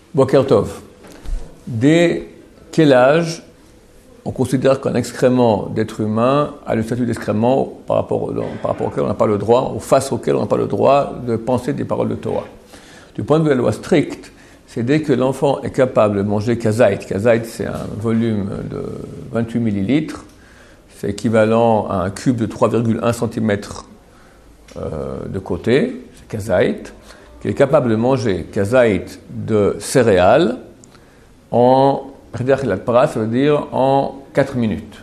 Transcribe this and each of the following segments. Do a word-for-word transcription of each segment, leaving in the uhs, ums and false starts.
Boker Tov. Dès quel âge on considère qu'un excrément d'être humain a le statut d'excrément par rapport, par rapport auquel on n'a pas le droit, ou face auquel on n'a pas le droit de penser des paroles de Torah. Du point de vue de la loi stricte, c'est dès que l'enfant est capable de manger kazait. Kazait, c'est un volume de vingt-huit millilitres. C'est équivalent à un cube de trois virgule un centimètres euh, de côté. C'est kazait. Qui est capable de manger kazait de céréales en, ça veut dire en quatre minutes.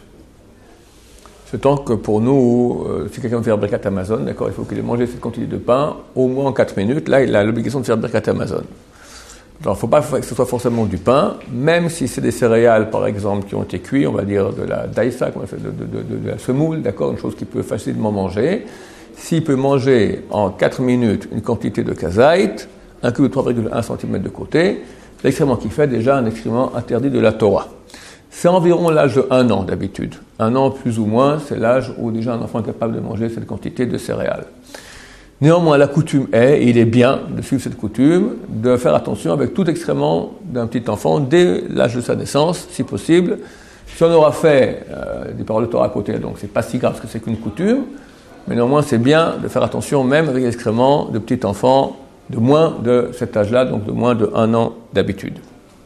Ce temps que pour nous, euh, si quelqu'un veut faire Birkat Amazon, d'accord, il faut qu'il ait mangé cette quantité de pain au moins en quatre minutes. Là, il a l'obligation de faire Birkat Amazon. Alors, il ne faut pas que ce soit forcément du pain, même si c'est des céréales, par exemple, qui ont été cuits, on va dire de la daïsa, de, de, de, de, de la semoule, d'accord, une chose qu'il peut facilement manger. S'il peut manger en quatre minutes une quantité de kazait, un cube de trois virgule un centimètres de côté, l'excrément qu'il fait déjà un excrément interdit de la Torah. C'est environ l'âge de un an d'habitude. Un an plus ou moins, c'est l'âge où déjà un enfant est capable de manger cette quantité de céréales. Néanmoins, la coutume est, et il est bien de suivre cette coutume, de faire attention avec tout excrément d'un petit enfant dès l'âge de sa naissance, si possible. Si on aura fait euh, des paroles de Torah à côté, donc c'est pas si grave parce que c'est qu'une coutume, mais néanmoins c'est bien de faire attention même avec l'excrément de petit enfant de moins de cet âge-là, donc de moins de un an d'habitude.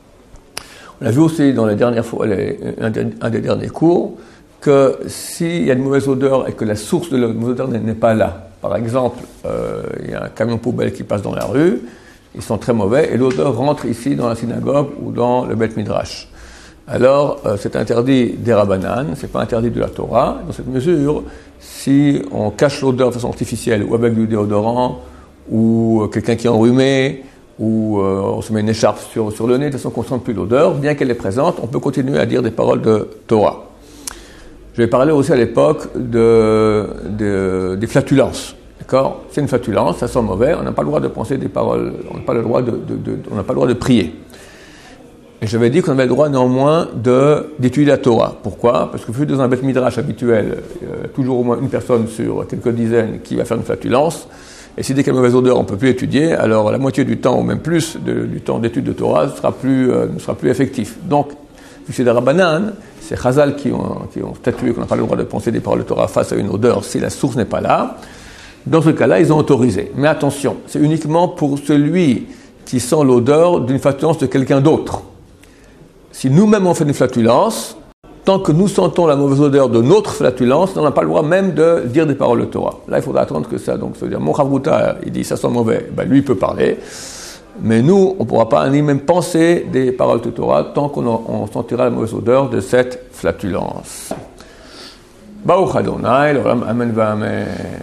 On a vu aussi dans les dernières fois, les, un, un des derniers cours, que s'il y a une mauvaise odeur et que la source de la mauvaise odeur n'est pas là, par exemple, euh, il y a un camion poubelle qui passe dans la rue, ils sont très mauvais, et l'odeur rentre ici dans la synagogue ou dans le Beth Midrash. Alors, euh, c'est interdit des Rabbanan, c'est pas interdit de la Torah. Dans cette mesure, si on cache l'odeur de façon artificielle, ou avec du déodorant, ou euh, quelqu'un qui est enrhumé, ou euh, on se met une écharpe sur, sur le nez, de façon qu'on ne sente plus l'odeur, bien qu'elle est présente, on peut continuer à dire des paroles de Torah. Je vais parler aussi à l'époque de, de, des flatulences. D'accord ? C'est une flatulence, ça sent mauvais, on n'a pas le droit de penser des paroles, on n'a pas le droit de, de, de, on n'a pas le droit de prier. Et j'avais dit qu'on avait le droit néanmoins de, d'étudier la Torah. Pourquoi ? Parce que vu dans un Beth Midrash habituel, il y a toujours au moins une personne sur quelques dizaines qui va faire une flatulence. Et si dès qu'il y a une mauvaise odeur, on ne peut plus étudier, alors la moitié du temps, ou même plus de, du temps d'étude de Torah, sera plus, euh, ne sera plus effectif. Donc, vu que c'est des Rabbanan, c'est Chazal qui ont, qui ont statué qu'on n'a pas le droit de penser des paroles de Torah face à une odeur si la source n'est pas là. Dans ce cas-là, ils ont autorisé. Mais attention, c'est uniquement pour celui qui sent l'odeur d'une flatulence de quelqu'un d'autre. Si nous-mêmes on fait une flatulence, tant que nous sentons la mauvaise odeur de notre flatulence, on n'a pas le droit même de dire des paroles de Torah. Là, il faudra attendre que ça. Donc, ça veut dire, mon chavruta, il dit ça sent mauvais, ben, lui, il peut parler. Mais nous, on ne pourra pas ni même penser des paroles de Torah tant qu'on on sentira la mauvaise odeur de cette flatulence. Baruch Adonai, l'olam, amen va amen.